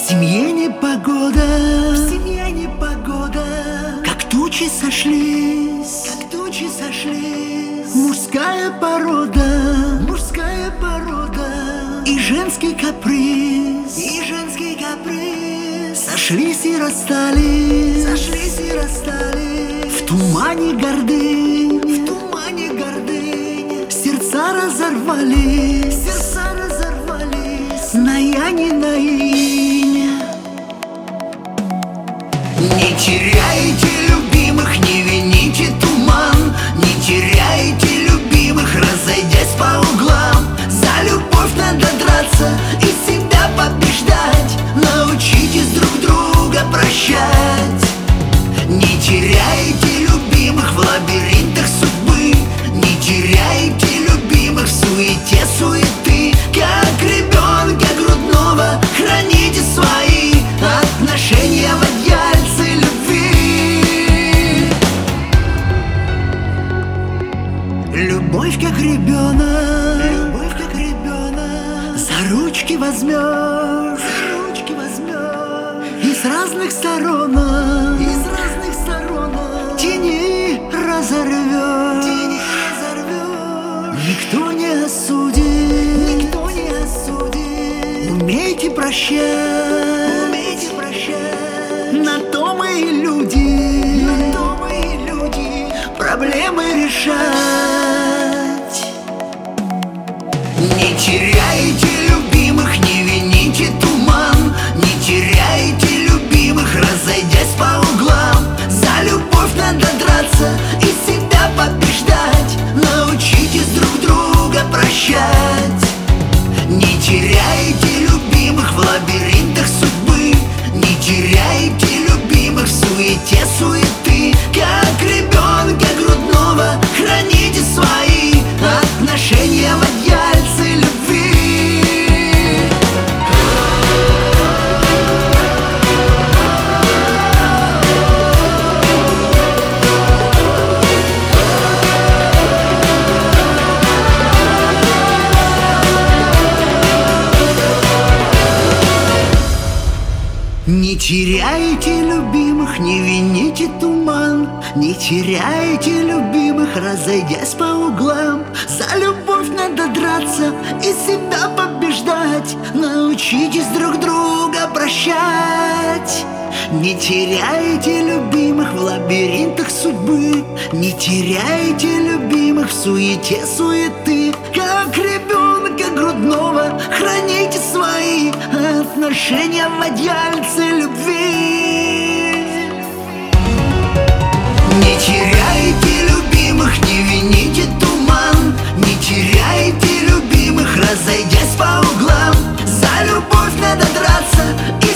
семье непогода, в семье непогода, как тучи сошлись, как тучи сошлись. Мужская порода, мужская порода, и женский каприз, и женский каприз. Сошлись и расстались, сошлись и расстались. В тумане гордынь, в тумане гордынь. Сердца разорвались, сердца разорвались. На я не на инь. Не теряйте любимых, не вините туман. Не теряйте любимых, разойдясь по углам. За любовь надо драться и себя побеждать. Научитесь друг друга прощать. Не теряйте любимых в лабиринтах судьбы. Не теряйте любимых в суете суеты. Как ребенка грудного храните свои отношения в одеяльце любви. Любовь как ребенок, любовь как ребенок. За ручки возьмешь, за ручки возьмешь. И с разных сторон, из разных сторон тени разорвешь, тени разорвешь. Никто не осудит, никто не осудит. Умейте прощать, умейте прощать. На то мы и люди, на то мы и люди. Проблемы решать. Не теряйте любимых, не вините туман. Не теряйте любимых, разойдясь по углам. За любовь надо драться и себя побеждать. Научитесь друг друга прощать. Не теряйте любимых в лабиринтах судьбы. Не теряйте любимых в суете суеты. Как ребенка грудного храните свои отношения в одеяльце любви. Не теряйте любимых, не вините туман. Не теряйте любимых, разойдясь по углам. За любовь надо драться и себя побеждать. Научитесь друг друга прощать. Не теряйте любимых в лабиринтах судьбы. Не теряйте любимых в суете суеты. Как ребенка грудного храните свои отношения в одеяльце любви. Не теряйте любимых, не вините туман. Не теряйте любимых, разойдясь по углам. За любовь надо драться и